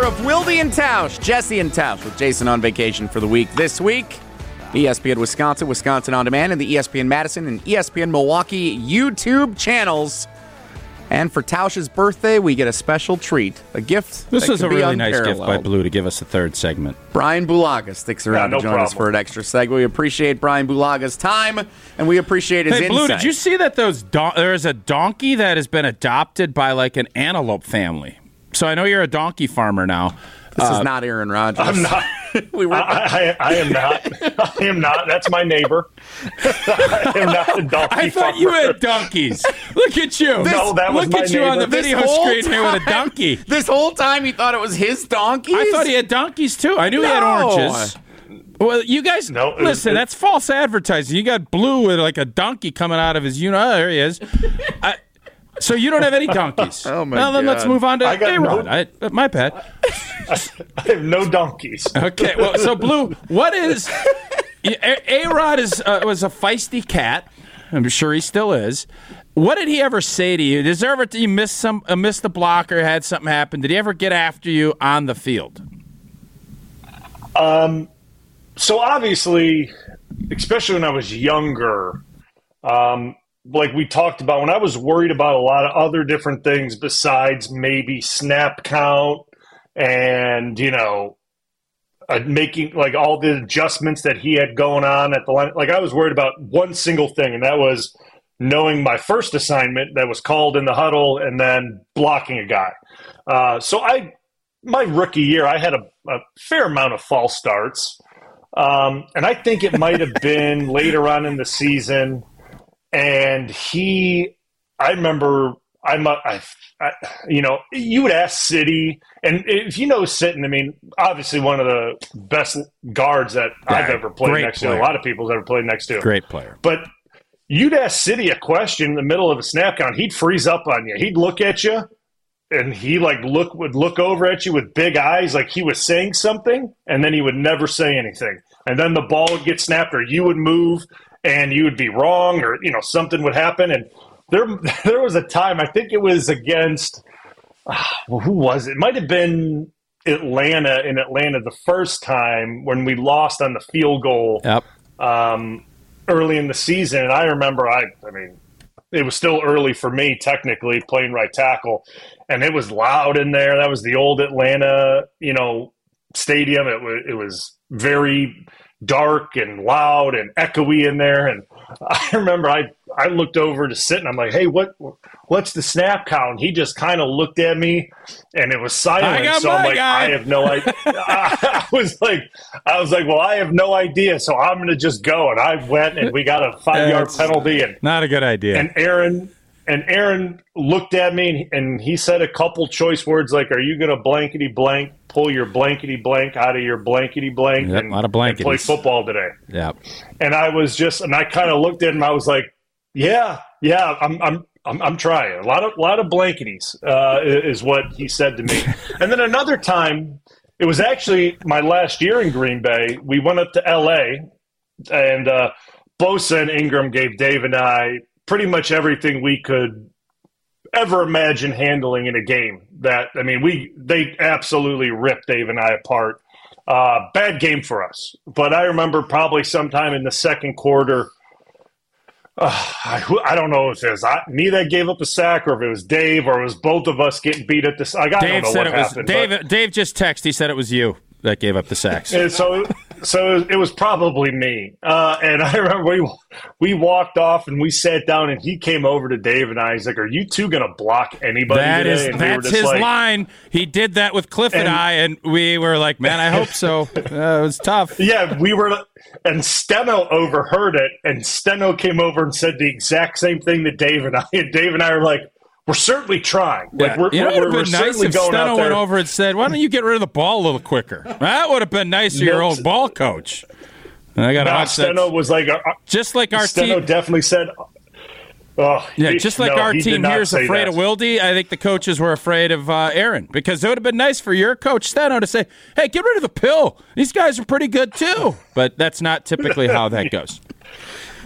of Wildy and Tausch, Jesse and Tausch, with Jason on vacation for the week this week. ESPN Wisconsin, Wisconsin On Demand, and the ESPN Madison and ESPN Milwaukee YouTube channels. And for Tausch's birthday, we get a special treat, a gift. This is a really nice gift by Blue to give us a third segment. Brian Bulaga sticks around to join us for an extra segment. We appreciate Brian Bulaga's time, and we appreciate his insight. Hey, Blue, did you see that there's a donkey that has been adopted by like an antelope family? So I know you're a donkey farmer now. This is not Aaron Rodgers. I'm not. I am not. I am not. That's my neighbor. I am not a donkey I thought farmer. you had donkeys. Look at you. No, that was Look my at you on the neighbor. video screen here with a donkey. This whole time he thought it was his donkeys? I thought he had donkeys, too. I knew he had oranges. Well, you guys, listen, that's false advertising. You got Blue with like a donkey coming out of his there he is. So you don't have any donkeys. Oh, my Well, then God. let's move on to A-Rod. My bad. I have no donkeys. Okay, well, so Blue, what is... A-Rod was a feisty cat. I'm sure he still is. What did he ever say to you? Did you miss the block or had something happen? Did he ever get after you on the field? So obviously, especially when I was younger, like we talked about, when I was worried about a lot of other different things besides maybe snap count and, making like all the adjustments that he had going on at the line. Like I was worried about one single thing, and that was knowing my first assignment that was called in the huddle and then blocking a guy. My rookie year, I had a fair amount of false starts. And I think it might have been later on in the season. And I remember, you would ask City, and if you know Sitton, I mean, obviously one of the best guards that I've ever played next to. A lot of people's ever played next to. Great player. But you'd ask City a question in the middle of a snap count, he'd freeze up on you. He'd look at you, and he would look over at you with big eyes like he was saying something, and then he would never say anything. And then the ball would get snapped, or you would move, and you would be wrong, or something would happen. And there was a time, I think it was against who was it? It might have been Atlanta the first time when we lost on the field goal early in the season. And I remember it was still early for me technically playing right tackle, and it was loud in there. That was the old Atlanta stadium. It was very dark and loud and echoey in there. And I remember I looked over to Sit, and I'm like, hey, what's the snap count? He just kind of looked at me, and it was silent. So I'm like, I have no idea. I was like, well, I have no idea. So I'm going to just go. And I went, and we got a 5-yard penalty. And not a good idea. And Aaron looked at me, and he said a couple choice words like, are you going to blankety blank, pull your blankety blank out of your blankety blank a lot of blankets, and play football today? Yeah. And I was and I kind of looked at him. I was like, yeah, I'm trying. A lot of blanketies is what he said to me. And then another time, it was actually my last year in Green Bay. We went up to L.A., and Bosa and Ingram gave Dave and I pretty much everything we could ever imagine handling in a game. They absolutely ripped Dave and I apart. Bad game for us. But I remember probably sometime in the second quarter, I don't know if it was me that gave up a sack, or if it was Dave, or it was both of us getting beat at this. I don't know what happened. Dave just texted. He said it was you that gave up the sacks. And so it was probably me. And I remember we walked off, and we sat down, and he came over to Dave and I. He's like, are you two going to block anybody today? That's his line. He did that with Cliff and I, and we were like, man, I hope so. It was tough. Yeah, we were. And Steno overheard it, and Steno came over and said the exact same thing to Dave and I. And Dave and I are like, we're certainly trying. Yeah. Like, it would have been nice if Steno went over and said, why don't you get rid of the ball a little quicker? That would have been nice of your old ball coach. I got to watch Steno was like, just like our Steno team definitely said, just like our team here is afraid of Wildy, I think the coaches were afraid of Aaron, because it would have been nice for your coach Steno to say, hey, get rid of the pill. These guys are pretty good too. But that's not typically how that goes.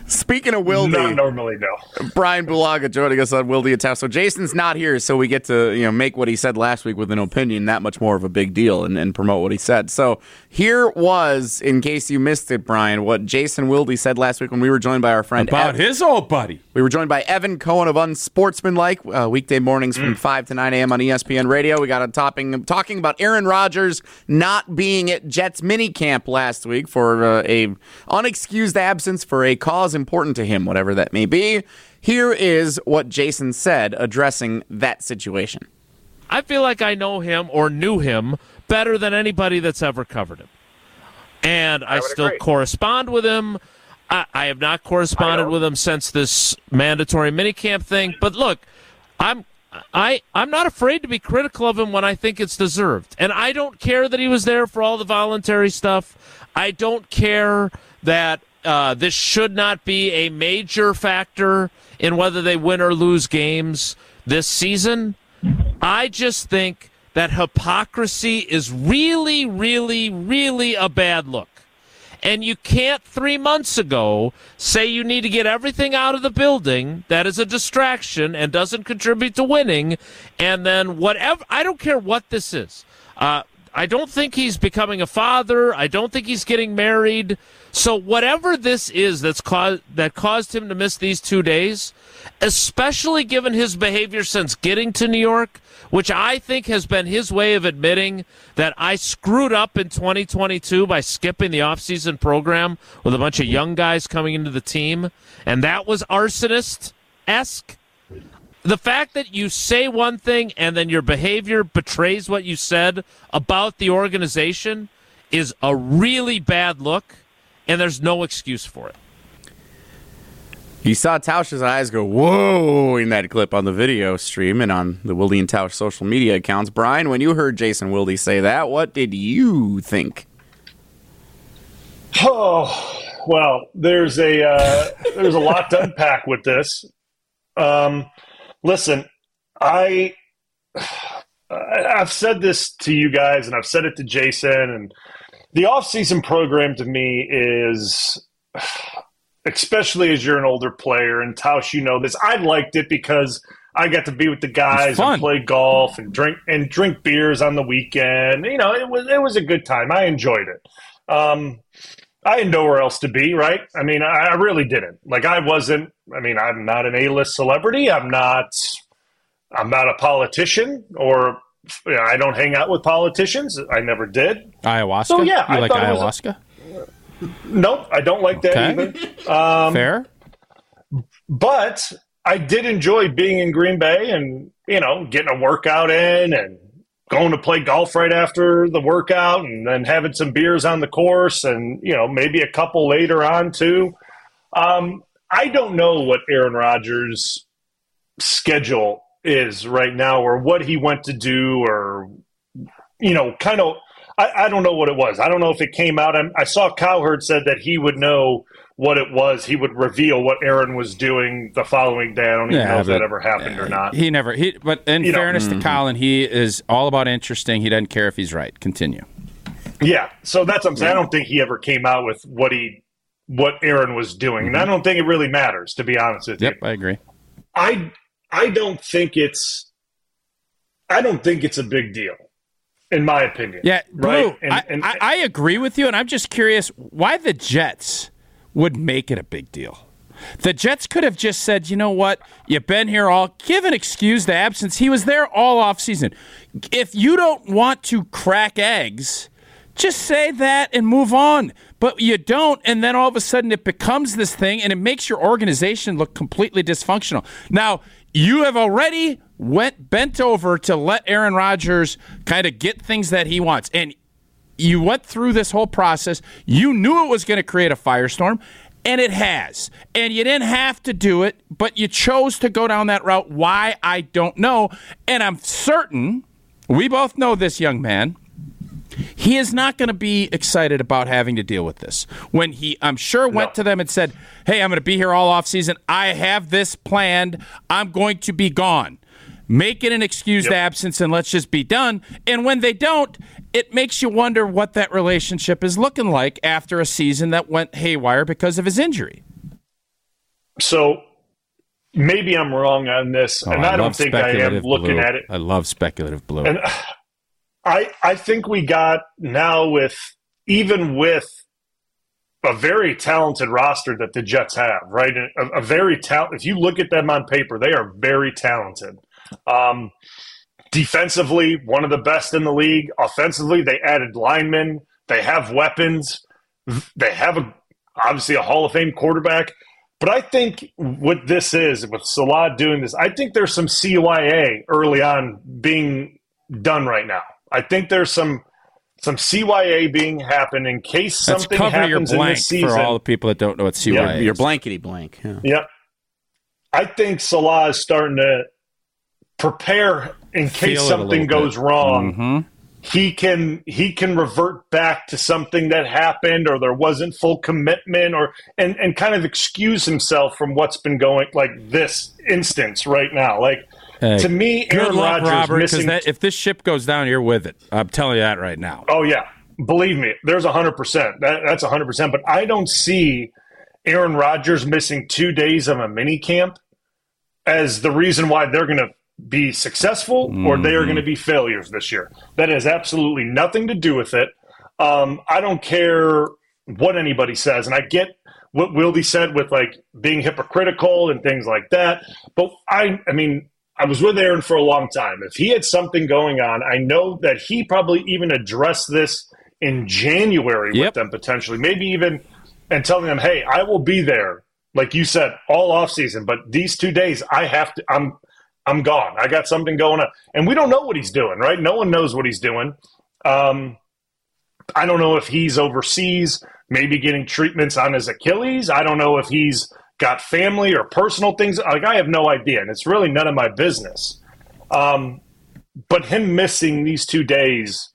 Speaking of Wildy, not normally, no. Brian Bulaga joining us on Wildy and Tausch. So Jason's not here, so we get to make what he said last week with an opinion that much more of a big deal and promote what he said. So here was, in case you missed it, Brian, what Jason Wildy said last week when we were joined by our friend about Evan. His old buddy. We were joined by Evan Cohen of Unsportsmanlike, weekday mornings from 5 to 9 a.m. on ESPN Radio. We got on talking about Aaron Rodgers not being at Jets minicamp last week for a unexcused absence for a cause important to him, whatever that may be. Here is what Jason said addressing that situation. I feel like I know him or knew him better than anybody that's ever covered him. And I still agree. Correspond with him. I have not corresponded with him since this mandatory minicamp thing. But look, I'm not afraid to be critical of him when I think it's deserved. And I don't care that he was there for all the voluntary stuff. I don't care that this should not be a major factor in whether they win or lose games this season. I just think that hypocrisy is really, really, really a bad look. And you can't 3 months ago say you need to get everything out of the building that is a distraction and doesn't contribute to winning, and then whatever. I don't care what this is. I don't think he's becoming a father. I don't think he's getting married. So whatever this is that caused him to miss these 2 days, especially given his behavior since getting to New York, which I think has been his way of admitting that I screwed up in 2022 by skipping the offseason program with a bunch of young guys coming into the team, and that was arsonist-esque. The fact that you say one thing and then your behavior betrays what you said about the organization is a really bad look, and there's no excuse for it. You saw Tausch's eyes go, whoa, in that clip on the video stream and on the Wildy and Tausch social media accounts. Brian, when you heard Jason Wildy say that, what did you think? Oh, well, there's a lot to unpack with this. Listen, I've said this to you guys, and I've said it to Jason, and the off-season program to me is, especially as you're an older player, and Tausch, you know this, I liked it because I got to be with the guys and play golf and drink beers on the weekend. You know, it was a good time. I enjoyed it. I had nowhere else to be, right? I mean, I really didn't. Like, I'm not an A-list celebrity. I'm not a politician, or I don't hang out with politicians. I never did. Ayahuasca? So, yeah. You like ayahuasca? Nope, I don't like that either. Fair. But I did enjoy being in Green Bay and, getting a workout in and going to play golf right after the workout and then having some beers on the course and, maybe a couple later on too. I don't know what Aaron Rodgers' schedule is right now or what he went to do or, I don't know what it was. I don't know if it came out. I saw Cowherd said that he would know what it was. He would reveal what Aaron was doing the following day. I don't even know if that ever happened or not. But in fairness to Colin, he is all about interesting. He doesn't care if he's right. Continue. Yeah. So that's what I'm saying. I don't think he ever came out with what Aaron was doing. And I don't think it really matters, to be honest with you. Yep, I agree. I don't think it's a big deal, in my opinion. Yeah, Blue, right? I agree with you, and I'm just curious why the Jets would make it a big deal. The Jets could have just said, you know what, you've been here give an excuse to absence. He was there all offseason. If you don't want to crack eggs, just say that and move on. But you don't, and then all of a sudden it becomes this thing, and it makes your organization look completely dysfunctional. Now, you have already bent over to let Aaron Rodgers kind of get things that he wants. And you went through this whole process. You knew it was going to create a firestorm, and it has. And you didn't have to do it, but you chose to go down that route. Why, I don't know. And I'm certain, we both know this young man, he is not going to be excited about having to deal with this. When he, I'm sure, went to them and said, hey, I'm going to be here all offseason. I have this planned. I'm going to be gone. Make it an excused absence and let's just be done. And when they don't, it makes you wonder what that relationship is looking like after a season that went haywire because of his injury. So maybe I'm wrong on this, and I don't think I am looking at it. I love speculative blue. And I think we got now even with a very talented roster that the Jets have, right? A very if you look at them on paper, they are very talented. Defensively, one of the best in the league. Offensively, they added linemen. They have weapons. They have obviously a Hall of Fame quarterback. But I think what this is, with Salah doing this, I think there's some CYA early on being done right now. I think there's some CYA being happened in case something happens in this season. For all the people that don't know what CYA is. Your blankety blank. Yeah. Yep. I think Salah is starting to prepare in case something goes wrong. Mm-hmm. He can revert back to something that happened, or there wasn't full commitment, and kind of excuse himself from what's been going, like this instance right now. Like, to me, Aaron Rodgers Robert, missing. If this ship goes down, you're with it. I'm telling you that right now. Oh yeah, believe me, there's 100%. That's 100%. But I don't see Aaron Rodgers missing 2 days of a mini camp as the reason why they're going to be successful or they are going to be failures this year. That has absolutely nothing to do with it. I don't care what anybody says, and I get what Wildy said with like being hypocritical and things like that. But I mean, I was with Aaron for a long time. If he had something going on, I know that he probably even addressed this in January with them potentially, maybe even and telling them, "Hey, I will be there," like you said, all off season. But these 2 days, I have to. I'm gone. I got something going on. And we don't know what he's doing, right? No one knows what he's doing. I don't know if he's overseas, maybe getting treatments on his Achilles. I don't know if he's got family or personal things. Like, I have no idea, and it's really none of my business. But him missing these 2 days,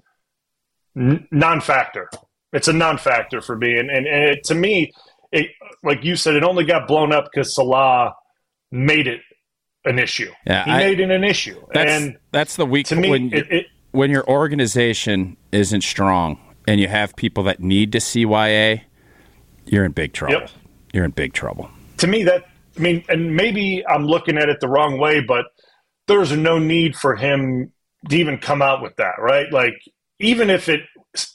non-factor. It's a non-factor for me. And it, to me, like you said, it only got blown up because Salah made it an issue. Yeah, he made it an issue. That's the weak to me, when your organization isn't strong and you have people that need to CYA, you're in big trouble. Yep. You're in big trouble. To me, and maybe I'm looking at it the wrong way, but there's no need for him to even come out with that, right? Like, even if it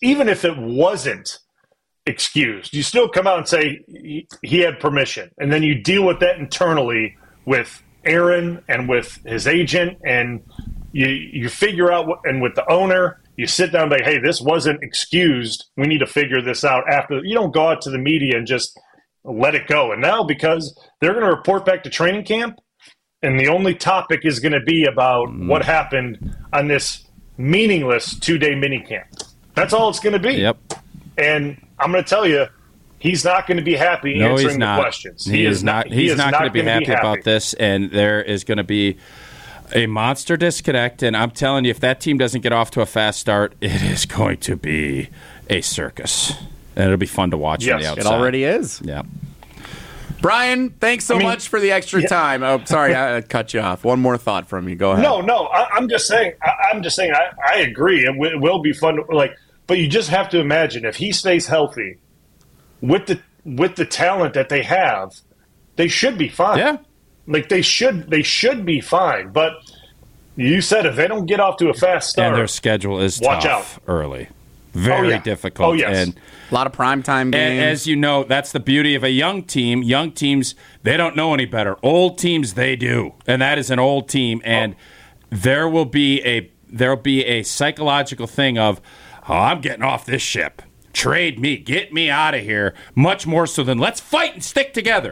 wasn't excused, you still come out and say he had permission, and then you deal with that internally with Aaron and with his agent, and you figure out and with the owner, you sit down and say, hey, this wasn't excused. We need to figure this out after. You don't go out to the media and just let it go. And now, because they're going to report back to training camp, and the only topic is going to be about what happened on this meaningless 2-day mini camp. That's all it's going to be. Yep. And I'm going to tell you, he's not going to be happy answering the questions. He's not going to be happy about this, and there is going to be a monster disconnect. And I'm telling you, if that team doesn't get off to a fast start, it is going to be a circus. And it'll be fun to watch on the outside. It already is. Yeah. Brian, thanks so much for the extra time. Oh, sorry, I cut you off. One more thought from you. Go ahead. No, I'm just saying. I agree. It will be fun. But you just have to imagine, if he stays healthy, with the talent that they have, they should be fine. Yeah. Like, they should be fine. But you said if they don't get off to a fast start, and their schedule is watch tough out early. Very difficult. Oh, yes. And a lot of primetime games. And as you know, that's the beauty of a young team. Young teams, they don't know any better. Old teams, they do. And that is an old team. And there'll be a psychological thing of, I'm getting off this ship. Trade me. Get me out of here. Much more so than let's fight and stick together.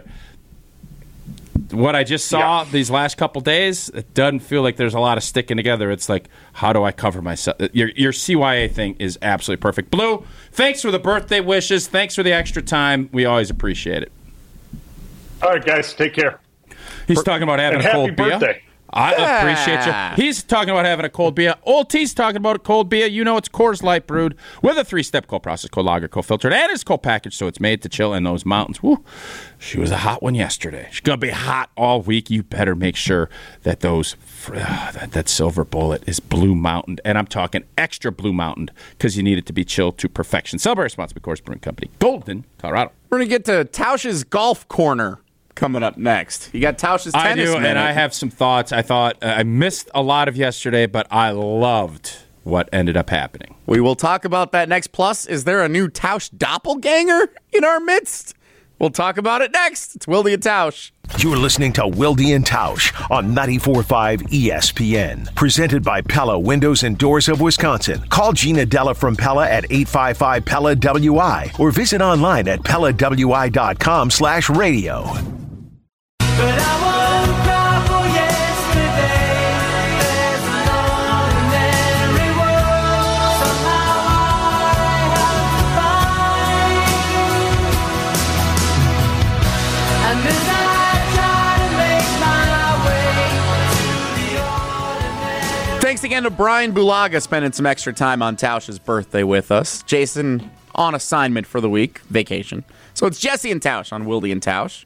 What I just saw these last couple days, it doesn't feel like there's a lot of sticking together. It's like, how do I cover myself? Your CYA thing is absolutely perfect. Blue, thanks for the birthday wishes. Thanks for the extra time. We always appreciate it. All right, guys. Take care. He's talking about having a cold beer. Happy birthday. I appreciate you. He's talking about having a cold beer. Old T's talking about a cold beer. You know it's Coors Light brewed with a 3-step cold process, cold lager, cold filtered, and it's cold packaged, so it's made to chill in those mountains. Woo. She was a hot one yesterday. She's going to be hot all week. You better make sure that that silver bullet is Blue Mountain, and I'm talking extra Blue Mountain because you need it to be chilled to perfection. Celebrate responsibly, Coors Brewing Company, Golden, Colorado. We're going to get to Tausch's Golf Corner coming up next. You got Tausch's tennis minute. And I have some thoughts. I thought I missed a lot of yesterday, but I loved what ended up happening. We will talk about that next. Plus, is there a new Tausch doppelganger in our midst? We'll talk about it next. It's Wilde and Tausch. You're listening to Wilde and Tausch on 94.5 ESPN. Presented by Pella Windows and Doors of Wisconsin. Call Gina Della from Pella at 855-PELLA-WI or visit online at PellaWI.com/radio. But I won't cry for yesterday. There's an ordinary world. Somehow I have to find. And as I try to make my way to the ordinary. Thanks again to Brian Bulaga spending some extra time on Tausch's birthday with us. Jason on assignment for the week, vacation. So it's Jesse and Tausch on Wilde and Tausch.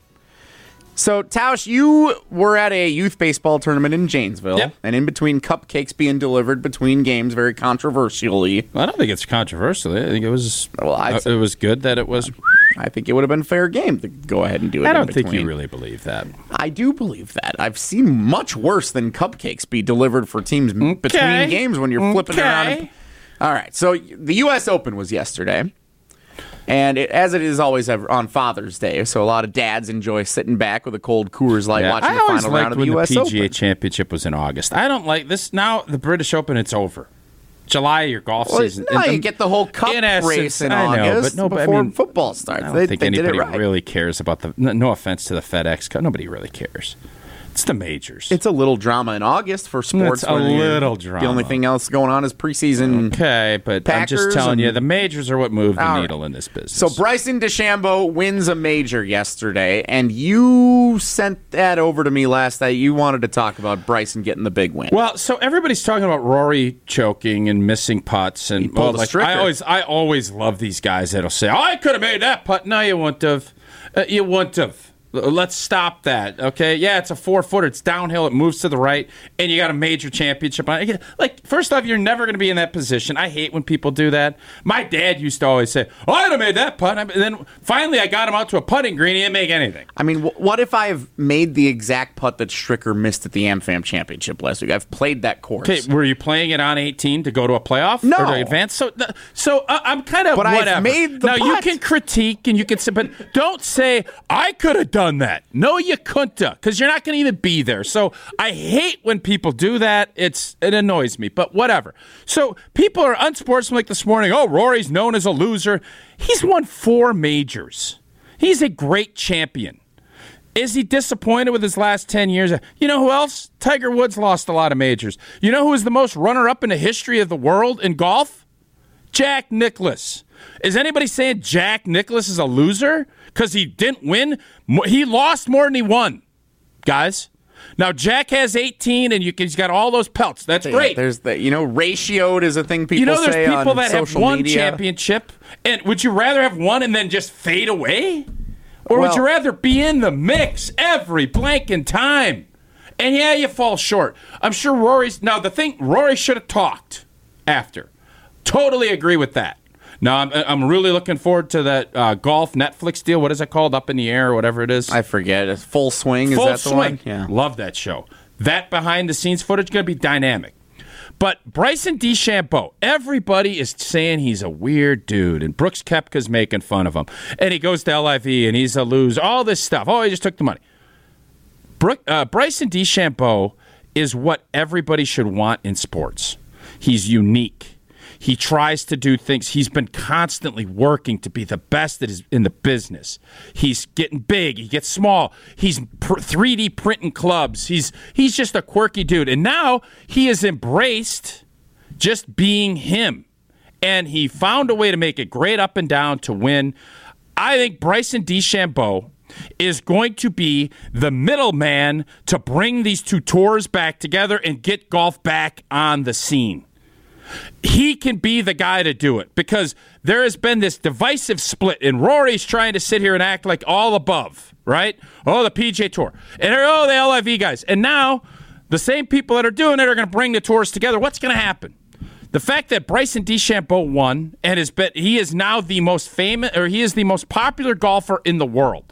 So, Tausch, you were at a youth baseball tournament in Janesville, Yep. and in between cupcakes being delivered between games, very controversially. I don't think it's controversial. I think it was. Well, it was good that it was. I think it would have been a fair game to go ahead and do it. I in don't think between. you really believe that. I do believe that. I've seen much worse than cupcakes be delivered for teams between games when you're flipping around. All right, so the U.S. Open was yesterday. And as it is always on Father's Day, so a lot of dads enjoy sitting back with a cold Coors Light watching the final round of the U.S. Open. The PGA Open. Championship was in August. I don't like this. Now the British Open, it's over. July, your golf season. No, you get the whole cup race in August before football starts. I don't think anybody right. really cares about the. No offense to the FedEx Cup. Nobody really cares. It's the majors. It's a little drama in August for sports. It's a little drama. The only thing else going on is preseason. Okay, but Packers I'm just telling you, the majors are what move the needle in this business. So Bryson DeChambeau wins a major yesterday, and you sent that over to me last night. You wanted to talk about Bryson getting the big win. Well, so everybody's talking about Rory choking and missing putts, and I always love these guys that'll say, "Oh, I could have made that putt." No, you wouldn't have. You wouldn't have. Let's stop that, okay? Yeah, it's a 4-footer. It's downhill. It moves to the right, and you got a major championship on it. Like, first off, you're never going to be in that position. I hate when people do that. My dad used to always say, "Oh, I'd have made that putt." And then finally I got him out to a putting green. He didn't make anything. I mean, what if I've made the exact putt that Stricker missed at the AmFam Championship last week? I've played that course. Okay, were you playing it on 18 to go to a playoff? No. Or to advance? So I'm kind of but whatever. I've made the now, putt. you can critique and you can say, but don't say, "I could have done that." No, you couldn't, because you're not going to even be there. So I hate when people do that. It annoys me, but whatever. So people are unsportsmanlike this morning. "Oh, Rory's known as a loser." He's won 4 majors. He's a great champion. Is he disappointed with his last 10 years? You know who else? Tiger Woods lost a lot of majors. You know who is the most runner-up in the history of the world in golf? Jack Nicklaus. Is anybody saying Jack Nicklaus is a loser because he didn't win? He lost more than he won, guys. Now, Jack has 18, and he's got all those pelts. That's great. There's ratioed is a thing people say on social media. There's people that have one championship, and would you rather have one and then just fade away? Or would you rather be in the mix every blanking time? And yeah, you fall short. I'm sure Rory should have talked after. Totally agree with that. Now, I'm really looking forward to that golf Netflix deal. What is it called? Up in the Air or whatever it is? I forget. It's Full Swing. Is that the one? Yeah. Love that show. That behind-the-scenes footage is going to be dynamic. But Bryson DeChambeau, everybody is saying he's a weird dude, and Brooks Koepka's making fun of him. And he goes to LIV, and he's a loser. All this stuff. Oh, he just took the money. Bryson DeChambeau is what everybody should want in sports. He's unique. He tries to do things. He's been constantly working to be the best that is in the business. He's getting big. He gets small. He's 3D printing clubs. He's just a quirky dude. And now he has embraced just being him. And he found a way to make it great up and down to win. I think Bryson DeChambeau is going to be the middleman to bring these two tours back together and get golf back on the scene. He can be the guy to do it because there has been this divisive split, and Rory's trying to sit here and act like all above, right? Oh, the PGA Tour. And the LIV guys. And now the same people that are doing it are going to bring the tours together. What's going to happen? The fact that Bryson DeChambeau won and he is now the most famous, or he is the most popular golfer in the world.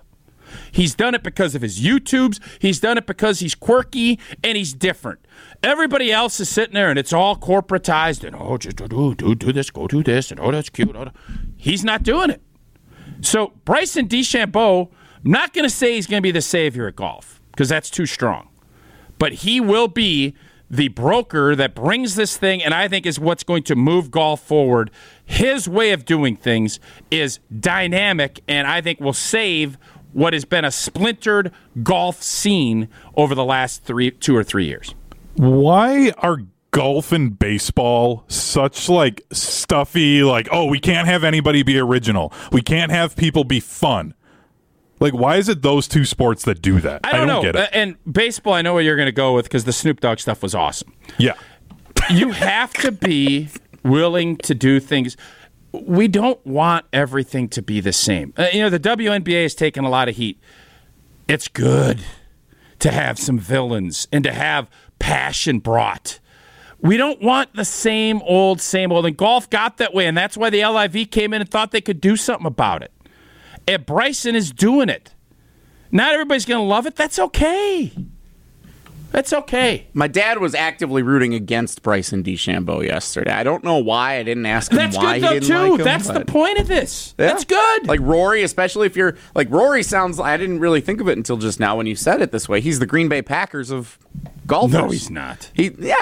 He's done it because of his YouTubes. He's done it because he's quirky and he's different. Everybody else is sitting there and it's all corporatized and just do this, go do this, and that's cute. He's not doing it. So Bryson DeChambeau, I'm not going to say he's going to be the savior at golf because that's too strong. But he will be the broker that brings this thing, and I think is what's going to move golf forward. His way of doing things is dynamic, and I think will save what has been a splintered golf scene over the last 2 or 3 years. Why are golf and baseball such like stuffy, like, oh, we can't have anybody be original. We can't have people be fun. Like, why is it those two sports that do that? I don't know. Get it. And baseball, I know what you're going to go with because the Snoop Dogg stuff was awesome. Yeah. You have to be willing to do things. We don't want everything to be the same. The WNBA has taken a lot of heat. It's good to have some villains and to have passion brought. We don't want the same old. And golf got that way, and that's why the LIV came in and thought they could do something about it. And Bryson is doing it. Not everybody's going to love it. That's okay. That's okay. My dad was actively rooting against Bryson DeChambeau yesterday. I don't know why. I didn't ask him That's why good, he though, didn't too. like him. That's the point of this. Yeah. That's good. Like Rory, especially if you're like Rory sounds. I didn't really think of it until just now when you said it this way. He's the Green Bay Packers of golfers. No, he's not.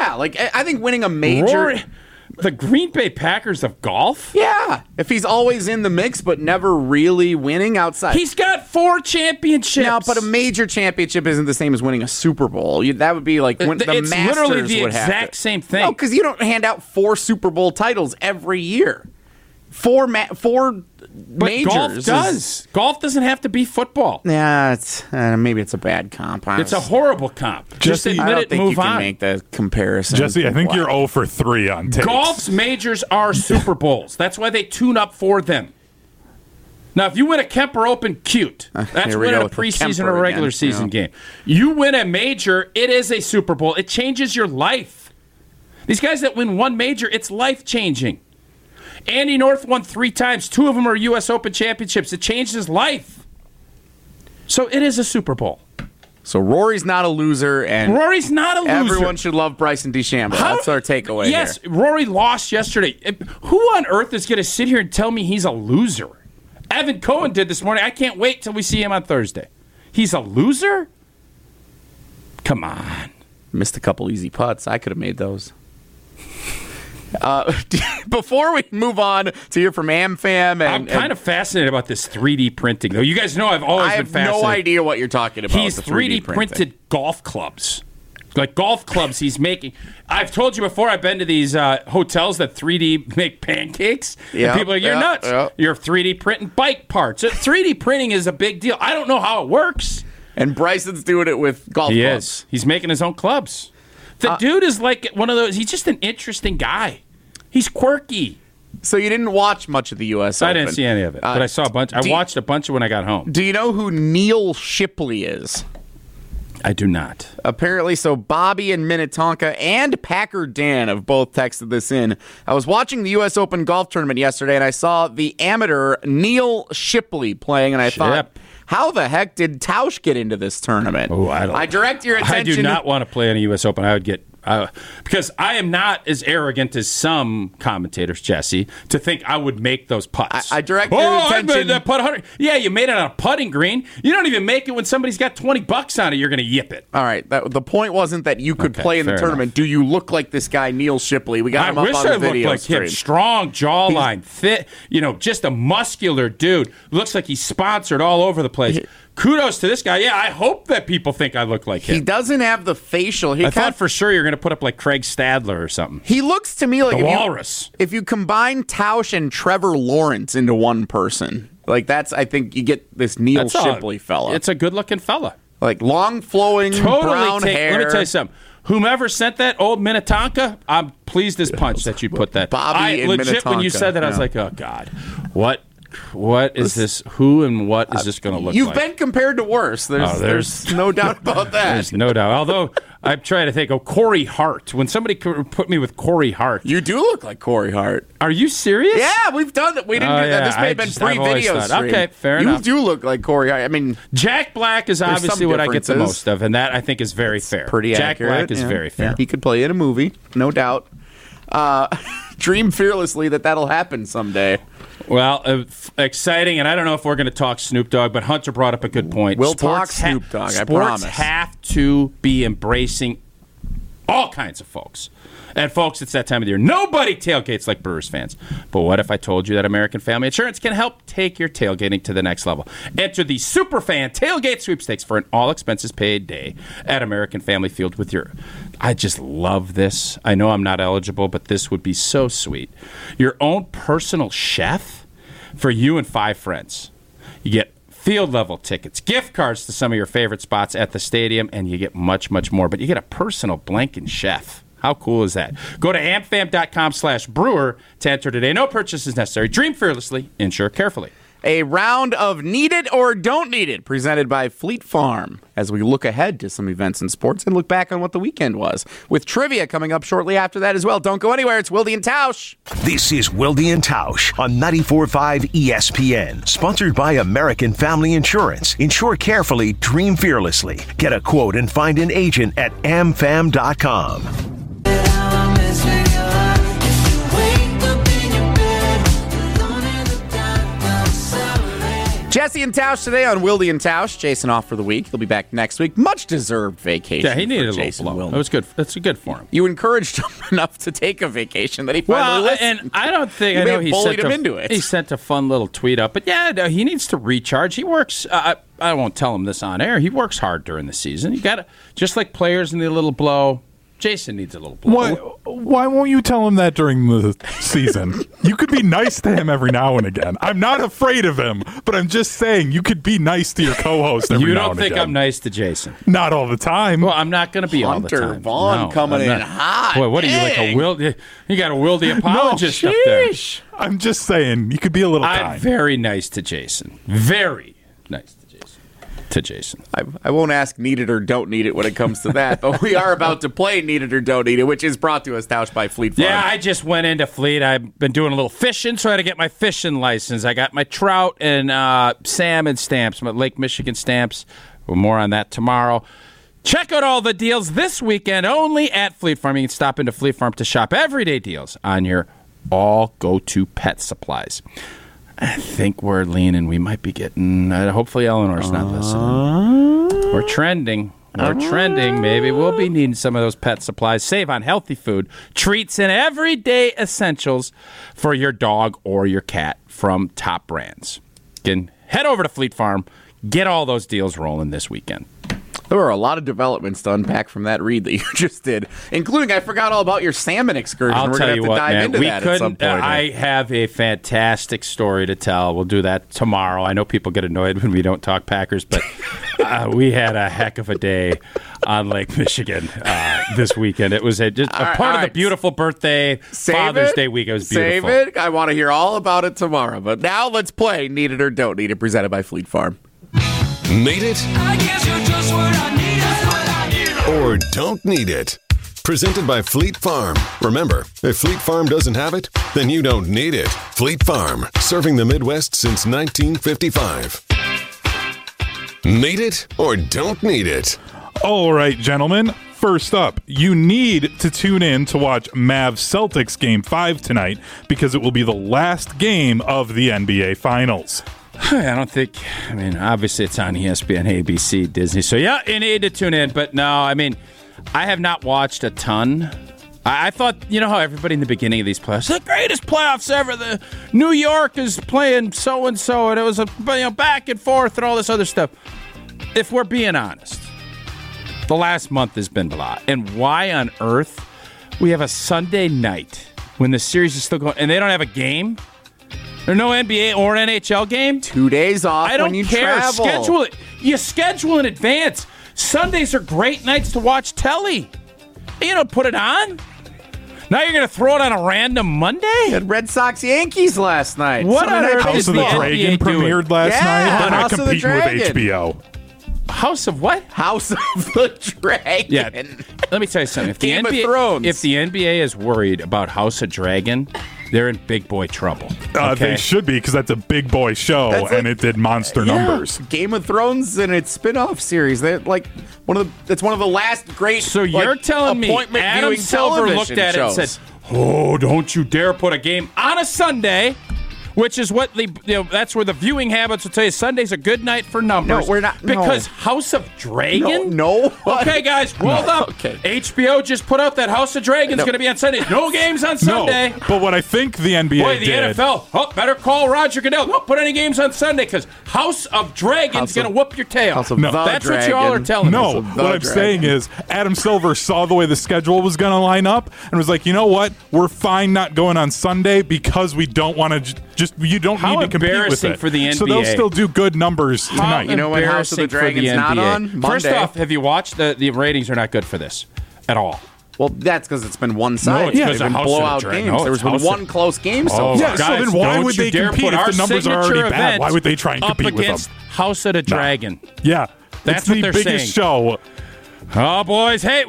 I think winning a major. Rory, the Green Bay Packers of golf? Yeah, if he's always in the mix but never really winning outside. He's got 4 championships. No, but a major championship isn't the same as winning a Super Bowl. That would be like when the it's Masters literally the would have exact to. same thing. No, because you don't hand out 4 Super Bowl titles every year. 4 but majors. golf does. Golf doesn't have to be football. Yeah, it's maybe it's a bad comp. It's a horrible comp. Just Jesse, admit I don't it, think move you can on. make the comparison. Jesse, I think you're 0 for 3 on takes. Golf's majors are Super Bowls. That's why they tune up for them. Now, if you win a Kemper Open, cute. That's Here we winning go a with the preseason Kemper or a regular again. season Yeah. game. You win a major, it is a Super Bowl. It changes your life. These guys that win one major, it's life-changing. Andy North won 3 times. 2 of them are U.S. Open championships. It changed his life. So it is a Super Bowl. So Rory's not a loser, and Rory's not a loser. everyone should love Bryson DeChambeau. That's our takeaway Yes, here. Rory lost yesterday. Who on earth is going to sit here and tell me he's a loser? Evan Cohen did this morning. I can't wait till we see him on Thursday. He's a loser? Come on. Missed a couple easy putts. I could have made those. Before we move on to hear from AmFam, I'm kind of fascinated about this 3D printing, though. You guys know I've always I been have fascinated. no idea what you're talking about. He's the 3D printed golf clubs. Like golf clubs he's making. I've told you before, I've been to these hotels that 3D make pancakes. Yeah, And people are like, you're yeah, nuts. yeah. You're 3D printing bike parts. 3D printing is a big deal. I don't know how it works. And Bryson's doing it with golf He clubs. is. He's making his own clubs. The dude is like one of those. He's just an interesting guy. He's quirky. So you didn't watch much of the U.S. I Open. didn't see any of it, but I saw a bunch. I watched a bunch of when I got home. Do you know who Neil Shipley is? I do not. Apparently, so Bobby and Minnetonka and Packer Dan have both texted this in. I was watching the U.S. Open golf tournament yesterday, and I saw the amateur Neil Shipley playing, and I thought, how the heck did Tausch get into this tournament? Oh, I don't. I direct your attention. I do not want to play in a U.S. Open. I would get because I am not as arrogant as some commentators, Jesse, to think I would make those putts. I direct your I attention. made that putt 100. Yeah, you made it on a putting green. You don't even make it when somebody's got $20 on it. You're going to yip it. All right. The point wasn't that you could Okay, play in the fair tournament. enough. Do you look like this guy, Neil Shipley? We got I him up wish on the I looked video like stream. him. Strong jawline, fit, just a muscular dude. Looks like he's sponsored all over the place. Kudos to this guy. Yeah, I hope that people think I look like him. He doesn't have the facial. I thought for sure you're going to put up like Craig Stadler or something. He looks to me like The Walrus. If you combine Tausch and Trevor Lawrence into one person, like I think you get this Neil Shipley fella. It's a good-looking fella. Like long flowing brown hair. Let me tell you something. Whomever sent that old Minnetonka, I'm pleased as punch that you put that. Bobby in legit, when you Minnetonka, said that, I was yeah. like, oh, God. What What is this? Who and what is this going to look You've like? been compared to worse. There's no doubt about that. There's no doubt. Although I'm trying to think of Corey Hart. When somebody put me with Corey Hart. You do look like Corey Hart. Are you serious? Yeah, we've done that. We didn't do that. This may have been pre-video stream. Okay, fair enough. You do look like Corey Hart. I mean, Jack Black is obviously what I get the most of, and that I think is very fair. Pretty Jack accurate. Black is very fair. Yeah. He could play in a movie, no doubt. Dream fearlessly that'll happen someday. Well, exciting, and I don't know if we're going to talk Snoop Dogg, but Hunter brought up a good point. We'll talk Snoop Dogg, I promise. Sports have to be embracing all kinds of folks. And, folks, it's that time of the year. Nobody tailgates like Brewers fans. But what if I told you that American Family Insurance can help take your tailgating to the next level? Enter the Superfan Tailgate Sweepstakes for an all-expenses-paid day at American Family Field with your... I just love this. I know I'm not eligible, but this would be so sweet. Your own personal chef for you and 5 friends. You get field-level tickets, gift cards to some of your favorite spots at the stadium, and you get much, much more. But you get a personal blanket chef. How cool is that? Go to amfam.com/brewer to enter today. No purchase is necessary. Dream fearlessly. Insure carefully. A round of Need It or Don't Need It presented by Fleet Farm as we look ahead to some events in sports and look back on what the weekend was, with trivia coming up shortly after that as well. Don't go anywhere. It's Wilde and Tausch. This is Wilde and Tausch on 94.5 ESPN, sponsored by American Family Insurance. Insure carefully, dream fearlessly. Get a quote and find an agent at amfam.com. Jesse and Tausch today on Wilde and Tausch. Jason off for the week. He'll be back next week. Much deserved vacation. Yeah, he needed a Jason little blow. Wilde. That was good. That's good for him. You encouraged him enough to take a vacation that he finally listened. And I don't think You I may know have he bullied sent him into it. He sent a fun little tweet up, but yeah, no, he needs to recharge. He works. I won't tell him this on air. He works hard during the season. You got to just like players need a little blow. Jason needs a little blow. Why won't you tell him that during the season? You could be nice to him every now and again. I'm not afraid of him, but I'm just saying you could be nice to your co-host every You now don't and think again. I'm nice to Jason? Not all the time. Well, I'm not going to be all the Hunter time. Vaughn No, coming I'm in not. hot. Boy, what are you like a Dang. Wilde? You got a Wilde apologist up there. I'm just saying you could be a little I'm kind. very nice to Jason. Very nice to Jason. I won't ask need it or don't need it when it comes to that, but we are about to play Need It or Don't Need It, which is brought to us, Tausch, by Fleet Farm. Yeah, I just went into Fleet. I've been doing a little fishing, so I had to get my fishing license. I got my trout and salmon stamps, my Lake Michigan stamps. Well, more on that tomorrow. Check out all the deals this weekend only at Fleet Farm. You can stop into Fleet Farm to shop everyday deals on your all go-to pet supplies. I think we're leaning. We might be getting. Hopefully, Eleanor's not listening. We're trending. We're trending. Maybe we'll be needing some of those pet supplies. Save on healthy food, treats, and everyday essentials for your dog or your cat from top brands. Again, head over to Fleet Farm. Get all those deals rolling this weekend. There were a lot of developments to unpack from that read that you just did, including I forgot all about your salmon excursion. I'll We're tell gonna you have to what, dive man. into We that at some couldn't. point. I have a fantastic story to tell. We'll do that tomorrow. I know people get annoyed when we don't talk Packers, but we had a heck of a day on Lake Michigan this weekend. It was just a part of the beautiful birthday Father's Day week. It was beautiful. Save it. I want to hear all about it tomorrow. But now let's play Need It or Don't Need It, presented by Fleet Farm. Need it? I guess you're just what I need. Or don't need it. Presented by Fleet Farm. Remember, if Fleet Farm doesn't have it, then you don't need it. Fleet Farm, serving the Midwest since 1955. Need it or don't need it? All right, gentlemen. First up, you need to tune in to watch Mavs-Celtics Game 5 tonight because it will be the last game of the NBA Finals. I don't think, obviously it's on ESPN, ABC, Disney. So, yeah, you need to tune in. But, no, I have not watched a ton. I thought, you know how everybody in the beginning of these playoffs, the greatest playoffs ever, the New York is playing so-and-so, and it was a back and forth and all this other stuff. If we're being honest, the last month has been blah. And why on earth we have a Sunday night when the series is still going, and they don't have a game? There's no NBA or NHL game? 2 days off I don't when you care. travel. Schedule it. You schedule in advance. Sundays are great nights to watch telly. You don't put it on. Now you're going to throw it on a random Monday? Had Red Sox Yankees last night. What on earth House is of the the Dragon NBA doing? premiered last Yeah, night. They're not House of the competing with Dragon. HBO. House of what? House of the Dragon. Yeah. Let me tell you something. If Game of the NBA, Thrones. If the NBA is worried about House of Dragon, they're in big boy trouble. Okay? They should be, because that's a big boy show, That's and like- it did monster numbers. Game of Thrones and its spin-off series. They're like it's one of the last great. So you're telling me appointment Adam viewing Silver television looked at shows. it and said, "Oh, don't you dare put a game on a Sunday," which is what that's where the viewing habits will tell you Sunday's a good night for numbers. No, we're not- no. because House of Dragon. No. Okay, guys, hold up. Okay. HBO just put out that House of Dragon's going to be on Sunday. No games on Sunday. No, but what I think the NBA Boy, the did. NFL, better call Roger Goodell. Don't put any games on Sunday because House of Dragon's going to whoop your tail. House of No. the That's Dragon. what y'all are telling No, me. The what I'm Dragon. saying is Adam Silver saw the way the schedule was going to line up and was like, you know what? We're fine not going on Sunday because we don't want to you don't How need to compete with embarrassing it. for the So they'll NBA. still do good numbers tonight. You know when House of the Embarrassing for Dragon's not on? First Monday. off, have you watched the ratings are not good for this at all. Well, that's because it's been one-sided. it's 'cause They've of been House of the blowout Dragon. games. No, There's it's been House of- one close game so Oh, far. Yeah, so guys, then why don't would you they dare compete put if our the numbers are already signature bad? event Why would they try and up compete with against them? House of the Dragon? Yeah. That's it's what the they're biggest saying. show. Oh, boys. Hey,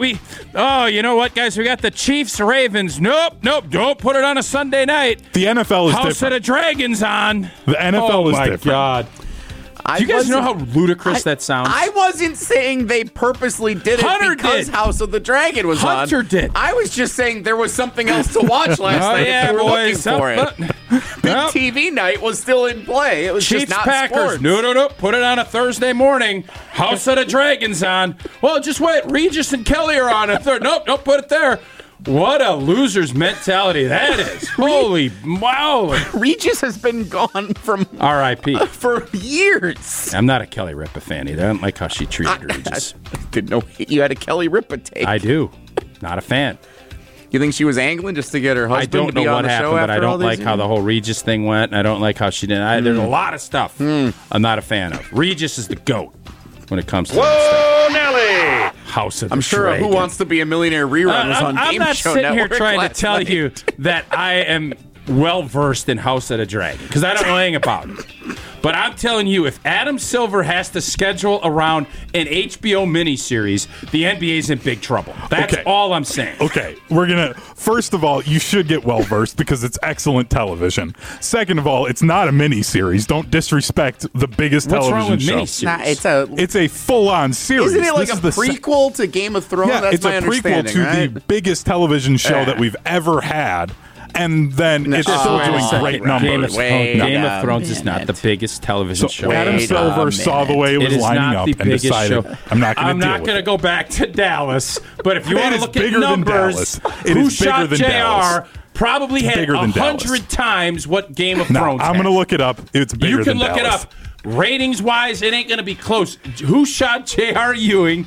you know what, guys? We got the Chiefs Ravens. Nope. Don't put it on a Sunday night. The NFL is House different. of the Dragon's on. The NFL oh is my different. God. Do you guys know how ludicrous that sounds? I wasn't saying they purposely did it Hunter because did. House of the Dragon was on. Hunter did. I was just saying there was something else to watch last Oh, night yeah, if you were boys. looking for it. Big Nope. TV night was still in play. It was Chiefs just not Packers. sports. No. Put it on a Thursday morning. House of the Dragons on. Well, just wait. Regis and Kelly are on a third. Nope. Don't put it there. What a loser's mentality that is. Holy wow. Regis has been gone from R.I.P. for years. I'm not a Kelly Ripa fan either. I don't like how she treated Regis. Didn't know you had a Kelly Ripa tape. I do. Not a fan. You think she was angling just to get her I husband don't to be know on what the show happened, but I after all don't these like how the whole Regis thing went, and I don't like how she did. There's a lot of stuff I'm not a fan of. Regis is the GOAT when it comes to that stuff. Nelly! House of I'm the sure Dragon. Who Wants to Be a Millionaire rerun was on I'm Game not Show sitting here Network trying to last tell night. you that I am well versed in House of the Dragon because I don't know anything about it. But I'm telling you, if Adam Silver has to schedule around an HBO miniseries, the NBA's in big trouble. That's Okay. all I'm saying. Okay, we're going to, first of all, you should get well versed because it's excellent television. Second of all, it's not a mini series. Don't disrespect the biggest What's wrong television with show. miniseries? Nah, It's a full on series. isn't it like This a is the prequel to Game of Thrones? Yeah, That's it's my a prequel understanding, to right? the biggest television show Yeah. that we've ever had. And then it's still wait a doing second, great Rob. numbers. Game of a Thrones is not the minute. biggest television So show. Adam Wait a Silver saw the way it was It is lining not up the and biggest decided, show. I'm not going to deal with going to it. go back to Dallas, but if you It want to is look at bigger than numbers, Dallas. It Who is bigger Shot than JR Dallas. probably had bigger than 100 Dallas. times what Game of No, Thrones I'm had. going to look it up. It's bigger You can than look Dallas. it up. Ratings-wise, it ain't going to be close. Who Shot J.R. Ewing,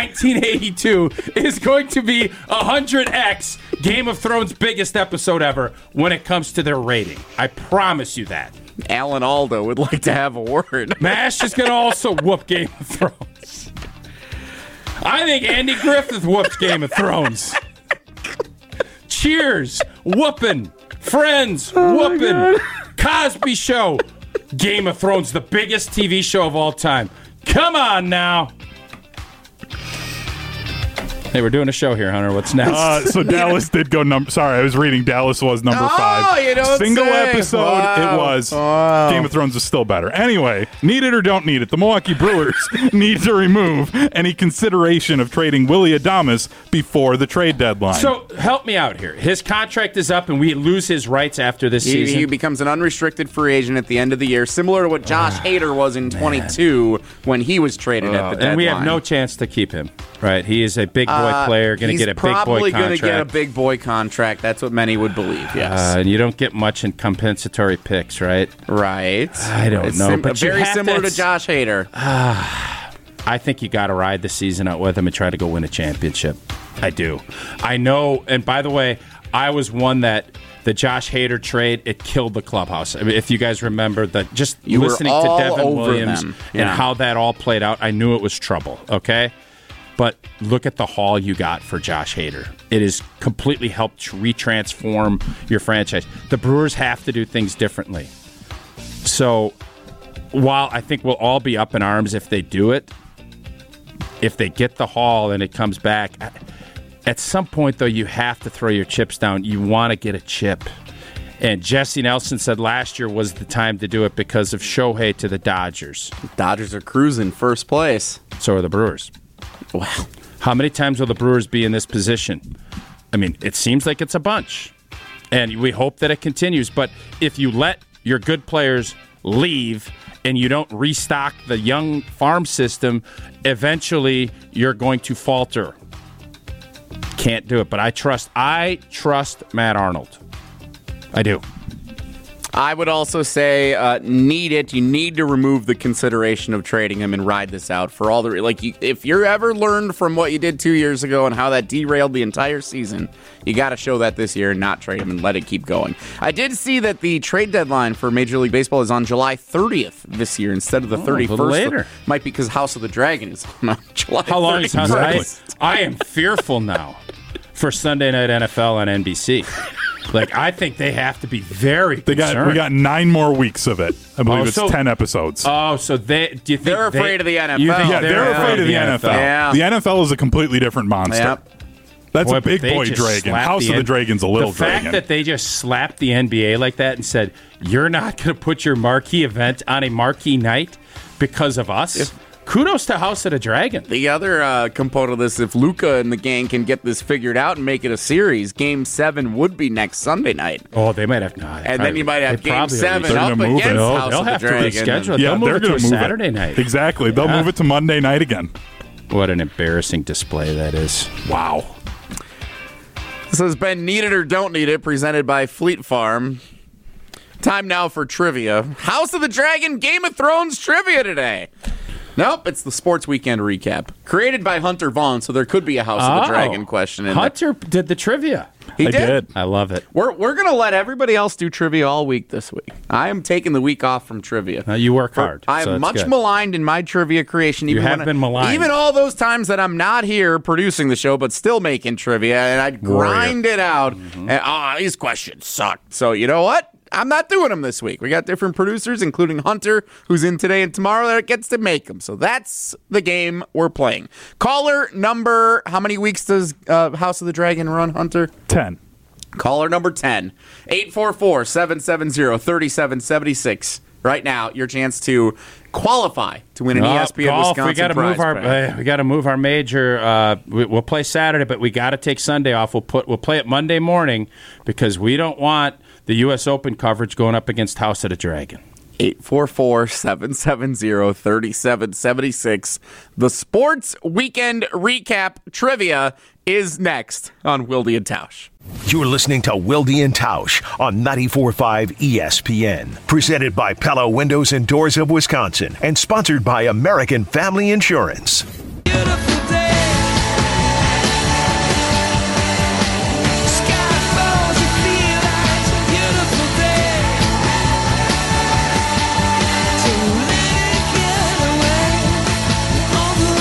1982, is going to be 100x Game of Thrones' biggest episode ever when it comes to their rating. I promise you that. Alan Alda would like to have a word. MASH is going to also whoop Game of Thrones. I think Andy Griffith whoops Game of Thrones. Cheers, whooping. Friends, whooping. Cosby Show. Game of Thrones, the biggest TV show of all time. Come on now. Hey, we're doing a show here, Hunter. What's next? So Dallas did go number. Sorry, I was reading. Dallas was number 5. you don't Single say. episode. Wow. It was. Game of Thrones is still better. Anyway, need it or don't need it. The Milwaukee Brewers need to remove any consideration of trading Willie Adames before the trade deadline. So help me out here. His contract is up, and we lose his rights after this season. He becomes an unrestricted free agent at the end of the year, similar to what Josh Hader was in 22 when he was traded at the deadline. and we have no chance to keep him. Right? He is a big boy player, going to get a big boy contract. He's probably going to get a big boy contract. That's what many would believe. Yes, And you don't get much in compensatory picks, right? right. I don't It's know, but you very have similar to- to Josh Hader. I think you got to ride the season out with him and try to go win a championship. I do. I know. And by the way, I was one that the Josh Hader trade, it killed the clubhouse. I mean, if you guys remember You were listening to all Devin over Williams them. and Yeah. how that all played out, I knew it was trouble. Okay. But look at the haul you got for Josh Hader. It has completely helped retransform your franchise. The Brewers have to do things differently. So while I think we'll all be up in arms if they do it, if they get the haul and it comes back, at some point, though, you have to throw your chips down. You want to get a chip. And Jesse Nelson said last year was the time to do it because of Shohei to the Dodgers. Dodgers are cruising first place. So are the Brewers. Wow. How many times will the Brewers be in this position? I mean, it seems like it's a bunch. And we hope that it continues. But if you let your good players leave and you don't restock the young farm system, eventually you're going to falter. Can't do it. But I trust Matt Arnold. I do. I would also say need it. You need to remove the consideration of trading him and ride this out for all the if you're ever learned from what you did 2 years ago and how that derailed the entire season, you got to show that this year and not trade him and let it keep going. I did see that the trade deadline for Major League Baseball is on July 30th this year instead of the 31st. A little later. Might be because House of the Dragon is on July 31st. How long is House of the Dragon? I am fearful now for Sunday Night NFL on NBC. I think they have to be very concerned. We got 9 more weeks of it. I believe it's 10 episodes. Oh, so do you think they're afraid of the NFL? Yeah, they're afraid of the NFL. Yeah. The NFL is a completely different monster. Yep. That's a big boy dragon. House of the Dragon's a little dragon. The fact that they just slapped the NBA like that and said, you're not going to put your marquee event on a marquee night because of us? Kudos to House of the Dragon. The other component of this, if Luka and the gang can get this figured out and make it a series, Game 7 would be next Sunday night. Oh, they might have not. And then you might have Game 7 up move against it. House They'll of the have to Dragon. reschedule it. Yeah, They'll move they're it to going a to move Saturday it. night. Exactly. They'll move it to Monday night again. What an embarrassing display that is. Wow. This has been Need It or Don't Need It, presented by Fleet Farm. Time now for trivia. House of the Dragon Game of Thrones trivia today. Nope, it's the Sports Weekend recap. Created by Hunter Vaughn, so there could be a House of the Dragon question in Hunter did the trivia. He did. I love it. We're going to let everybody else do trivia all week this week. I am taking the week off from trivia. You work hard. I am much maligned in my trivia creation. You have been maligned. Even all those times that I'm not here producing the show, but still making trivia, and I'd grind it out. And these questions suck. So you know what? I'm not doing them this week. We got different producers, including Hunter, who's in today and tomorrow, that gets to make them. So that's the game we're playing. Caller number, how many weeks does House of the Dragon run, Hunter? 10. Caller number 10, 844-770-3776. Right now, your chance to qualify to win an ESPN golf, Wisconsin we got to prize move pack. we got to move our major. We'll play Saturday, but we got to take Sunday off. We'll play it Monday morning because we don't want the U.S. Open coverage going up against House of the Dragon. 844-770-3776. The Sports Weekend Recap Trivia is next on Wilde and Tausch. You're listening to Wilde and Tausch on 94.5 ESPN. Presented by Pella Windows and Doors of Wisconsin and sponsored by American Family Insurance. Beautiful day. Sky falls, you feel like it's a beautiful day. So let it get away on the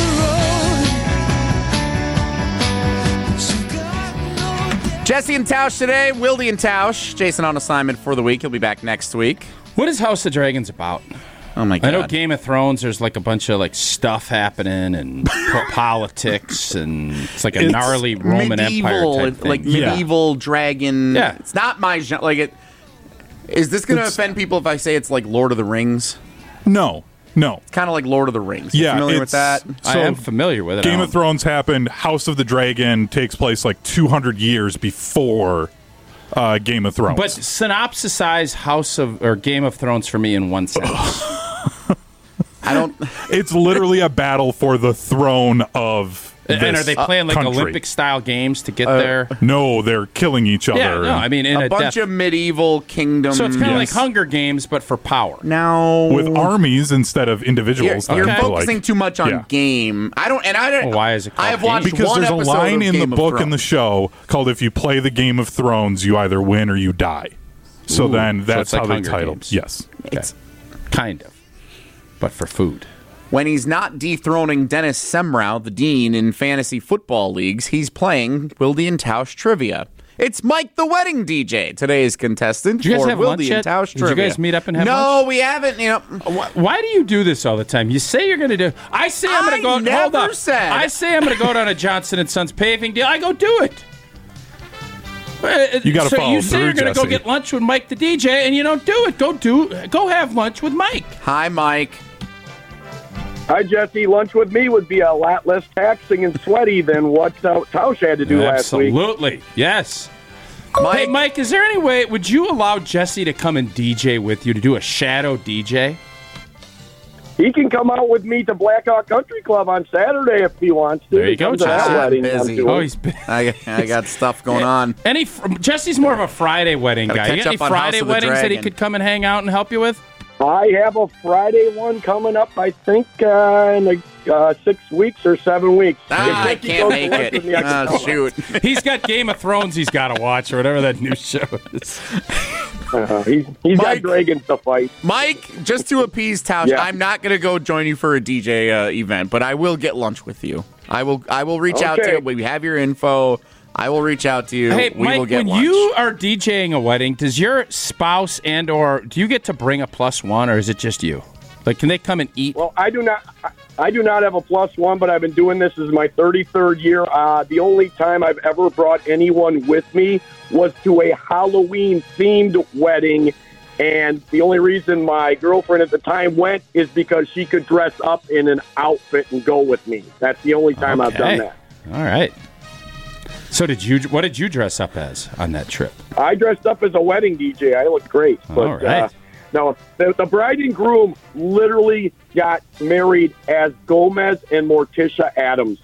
road. But you got no day. Jesse and Tausch today. Wilde and Tausch. Jason on assignment for the week. He'll be back next week. What is House of Dragons about? Oh, my God. I know Game of Thrones, there's a bunch of stuff happening and politics, and it's like a gnarly Roman Empire type thing. Medieval dragon. Yeah. It's not my genre. Is this going to offend people if I say it's like Lord of the Rings? No. It's kind of like Lord of the Rings. You familiar with that? I am familiar with it. Game of Thrones happened. House of the Dragon takes place 200 years before Game of Thrones. But synopsisize Game of Thrones for me in one sentence. I don't. It's literally a battle for the throne of this and are they playing country. Olympic-style games to get there? No, they're killing each other. Yeah, no, I mean in a bunch of medieval kingdoms. So it's kind of like Hunger Games, but for power. Now with armies instead of individuals. You're focusing too much on game. I don't. Well, why is it called I have watched because one there's a episode line of in the Game of book in Thrones. the show called "If you play the Game of Thrones, you either win or you die." So then that's it's like how they Hunger titled. Games. Yes, It's Kind of, but for food. When he's not dethroning Dennis Semrau, the dean in fantasy football leagues, he's playing Wilde and Tausch trivia. It's Mike the Wedding DJ, today's contestant Did you guys for have Wilde lunch and yet? Tausch Did you trivia. guys meet up and have no, lunch? we haven't. Why do you do this all the time? You say you're going to do. I say I'm going to go. never Hold up. said. I say I'm going to go down to Johnson and Sons paving deal. I go do it. You gotta so follow you say through, you're going to go Jesse. get lunch with Mike the DJ, and you don't do it. Go have lunch with Mike. Hi, Mike. Hi, Jesse. Lunch with me would be a lot less taxing and sweaty than what Tausch had to do last week. Absolutely, yes. Mike. Hey, Mike, is there any way, would you allow Jesse to come and DJ with you, to do a shadow DJ? He can come out with me to Blackhawk Country Club on Saturday if he wants to. There you He go, comes to that Jesse. I'm wedding I'm busy. doing. Oh, he's been. I got stuff going on. Jesse's more of a Friday wedding Gotta guy. You catch got any up on Friday House of the weddings that he Dragon. could come and hang out and help you with? I have a Friday one coming up, I think, in 6 weeks or 7 weeks. I If Jesse can't goes make to lunch with it. me, I can come. Shoot. He's got Game of Thrones he's got to watch, or whatever that new show is. He's got Mike. dragons to fight. Mike, just to appease Tausch, Yeah. I'm not going to go join you for a DJ event, but I will get lunch with you. I will reach out to Okay. you. We have your info. I will reach out to you. Hey, we will Mike, get when lunch. you are DJing a wedding, does your spouse and/or do you get to bring a +1, or is it just you? Like, can they come and eat? Well, I do not have a +1, but I've been doing this as my 33rd year. The only time I've ever brought anyone with me was to a Halloween-themed wedding, and the only reason my girlfriend at the time went is because she could dress up in an outfit and go with me. That's the only time I've done that. All right. So what did you dress up as on that trip? I dressed up as a wedding DJ. I looked great. But, All right. no, the bride and groom literally got married as Gomez and Morticia Adams.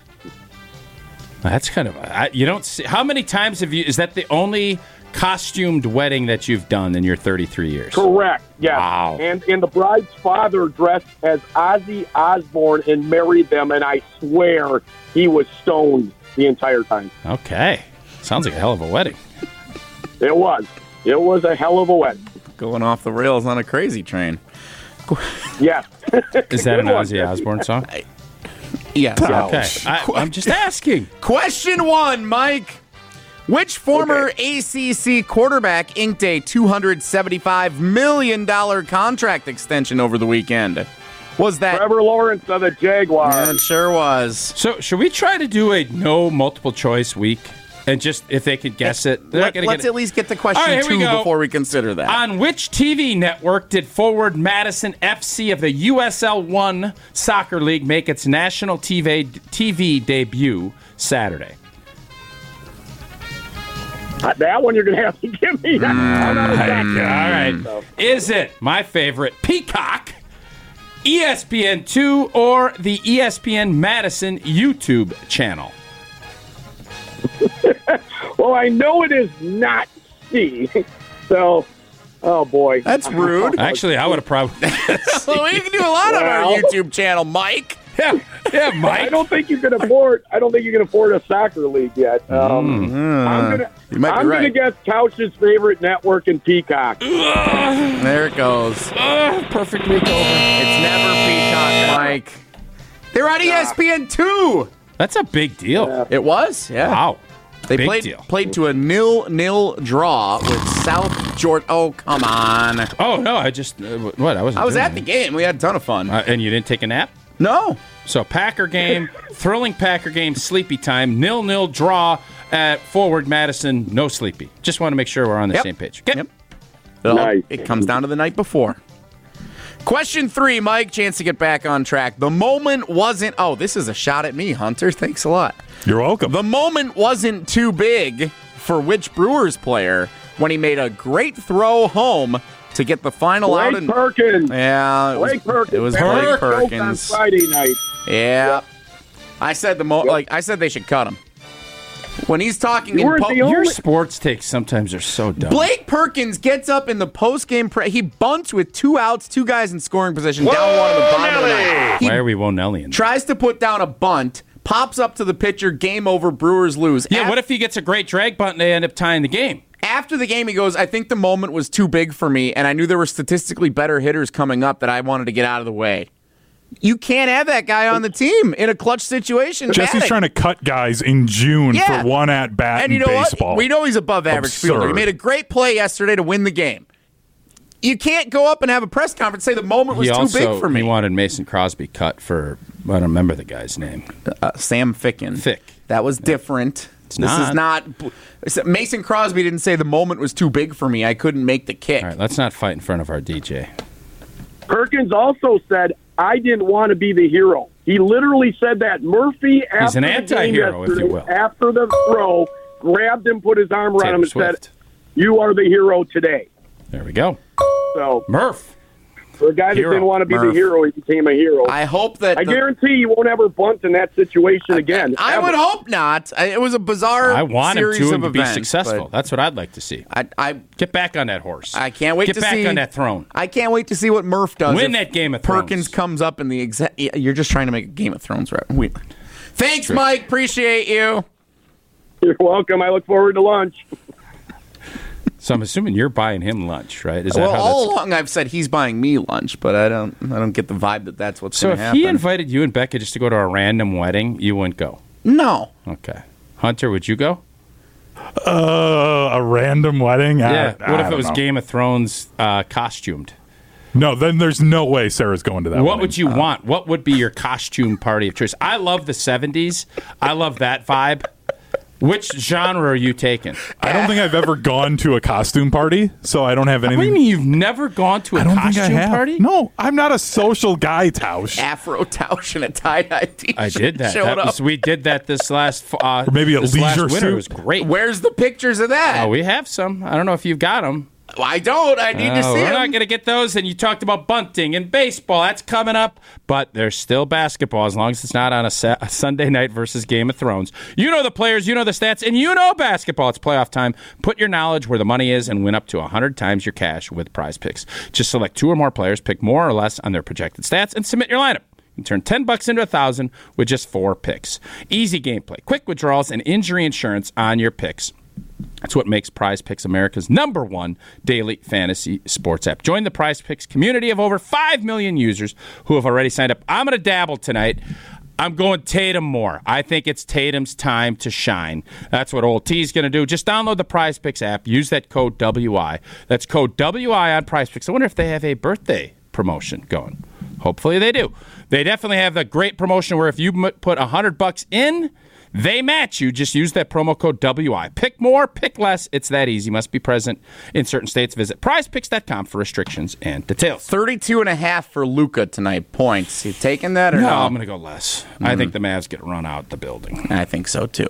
That's kind of you don't see. How many times have you? Is that the only costumed wedding that you've done in your 33 years? Correct. Yeah. Wow. And the bride's father dressed as Ozzy Osbourne and married them, and I swear he was stoned the entire time. Okay. Sounds like a hell of a wedding. It was. It was a hell of a wedding. going off the rails on a crazy train. Yeah. Is that an Good one, Ozzy Jesse. Osbourne song? Yes. Okay. I'm just asking. Question one, Mike. Which former ACC quarterback inked a $275 million contract extension over the weekend? Was that? Trevor Lawrence of the Jaguars. Yeah, it sure was. So should we try to do a no multiple choice week? And just if they could guess it, they're not gonna Let's get it. at least get to question All right, here we two go. before we consider that. On which TV network did Forward Madison FC of the USL One Soccer League make its national TV debut Saturday? That one you're going to have to give me. I'm not exactly. All right. Is it my favorite, Peacock, ESPN2, or the ESPN Madison YouTube channel? Well, I know it is not C. So, oh boy. That's rude. Actually, I would have probably. Well, you can do a lot on our Well- YouTube channel, Mike. yeah, Mike. I don't think you can afford. I don't think you can afford a soccer league yet. I'm gonna. You might be I'm right. gonna guess Couch's favorite network in Peacock. There it goes. Perfect week over. It's never Peacock, Mike. They're on ESPN2. That's a big deal. It was, yeah. Wow. They Big played deal. played to a 0-0 draw with South Georgia. Oh, come on. Oh no! I just what? I wasn't. I was doing at the game. We had a ton of fun. and you didn't take a nap. No. So Packer game, thrilling Packer game, sleepy time, 0-0 draw at Forward Madison, no sleepy. Just want to make sure we're on the Yep. same page. Okay. Yep. It, Nice. it comes down to the night before. Question 3, Mike. Chance to get back on track. The moment wasn't. Oh, this is a shot at me, Hunter. Thanks a lot. You're welcome. The moment wasn't too big for which Brewers player when he made a great throw home to get the final out. Blake Perkins. Yeah, Blake Perkins. It was That Blake was on Perkins. Friday night. Yeah, I said I said they should cut him when he's talking. You weren't the Your only- sports takes sometimes are so dumb. Blake Perkins gets up in the post-game he bunts with 2 outs, 2 guys in scoring position, down one in the bottom of the ninth. He Why are we Wonellian? tries to put down a bunt, pops up to the pitcher, game over, Brewers lose. Yeah, what if he gets a great drag bunt and they end up tying the game? After the game, he goes, I think the moment was too big for me, and I knew there were statistically better hitters coming up that I wanted to get out of the way. You can't have that guy on the team in a clutch situation. Jesse's trying to cut guys in June for one at bat and in you know baseball. What? We know he's above average fielder. He made a great play yesterday to win the game. You can't go up and have a press conference and say the moment was too big for me. He wanted Mason Crosby cut for, I don't remember the guy's name. Sam Ficken. Fick. That was different. This is not. Mason Crosby didn't say the moment was too big for me. I couldn't make the kick. All right, let's not fight in front of our DJ. Perkins also said, I didn't want to be the hero. He literally said that. Murphy, after He's an the game anti-hero, if you yesterday, will. after the throw, grabbed him, put his arm around Taylor him, and Swift. said, you are the hero today. There we go. So Murph. for a guy that didn't want to be the hero, he became a hero. I hope that. I guarantee you won't ever bunt in that situation again. I would hope not. It was a bizarre I want him series to, of and be events, successful. but That's what I'd like to see. I Get back on that horse. I can't wait Get to back see on that throne. I can't wait to see what Murph does. Win if that Game of Thrones. Perkins comes up in the exact. You're just trying to make a Game of Thrones rep. Thanks, Mike. Appreciate you. You're welcome. I look forward to lunch. So I'm assuming you're buying him lunch, right? Is that Well, how all that's... along I've said he's buying me lunch, but I don't get the vibe that that's what's So going if to happen. he invited you and Becca just to go to a random wedding, you wouldn't go? No. Okay. Hunter, would you go? A random wedding? Yeah. I What if don't it was know. Game of Thrones costumed? No, then there's no way Sarah's going to that What wedding. would you want? What would be your costume party of choice? I love the 70s. I love that vibe. Which genre are you taking? I don't think I've ever gone to a costume party, so I don't have anything. What do you mean you've never gone to a I don't think I costume have. party? No, I'm not a social guy, Tausch. Afro Tausch and a tie-dye t-shirt. I did that. Showed up. We did that this last Or maybe a this last leisure winter. suit. It was great. Where's the pictures of that? Oh, we have some. I don't know if you've got them. I don't. I need to see We're them. not going to get those. And you talked about bunting and baseball. That's coming up. But there's still basketball as long as it's not on a Sunday night versus Game of Thrones. You know the players, you know the stats, and you know basketball. It's playoff time. Put your knowledge where the money is and win up to 100 times your cash with Prize Picks. Just select 2 or more players, pick more or less on their projected stats, and submit your lineup. You can turn $10 into $1,000 with just 4 picks. Easy gameplay, quick withdrawals, and injury insurance on your picks. That's what makes Prize Picks America's #1 daily fantasy sports app. Join the Prize Picks community of over 5 million users who have already signed up. I'm going to dabble tonight. I'm going Tatum more. I think it's Tatum's time to shine. That's what Old T's going to do. Just download the Prize Picks app. Use that code WI. That's code WI on Prize Picks. I wonder if they have a birthday promotion going. Hopefully they do. They definitely have the great promotion where if you put $100 in, they match you. Just use that promo code WI. Pick more, pick less. It's that easy. Must be present in certain states. Visit prizepicks.com for restrictions and details. 32.5 for Luka tonight. Points. You taking that or no? I'm going to go less. I think the Mavs get run out the building. I think so too.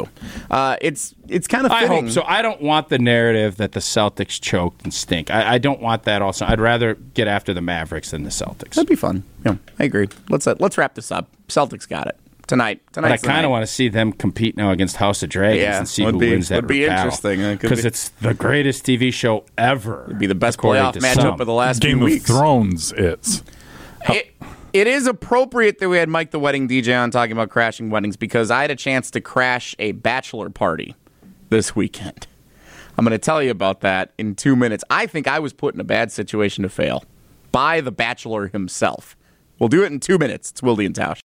It's kind of I fitting. hope so. I don't want the narrative that the Celtics choked and stink. I don't want that also. I'd rather get after the Mavericks than the Celtics. That'd be fun. Yeah, I agree. Let's wrap this up. Celtics got it. Tonight. But I kind of want to see them compete now against House of Dragons and see who wins that would be battle. interesting. Because it's the greatest TV show ever. It'd be the best according playoff to matchup some. of the last Game few of weeks. Thrones is. It is appropriate that we had Mike the Wedding DJ on talking about crashing weddings because I had a chance to crash a bachelor party this weekend. I'm going to tell you about that in 2 minutes. I think I was put in a bad situation to fail by the bachelor himself. We'll do it in 2 minutes. It's Wilde and Tausch.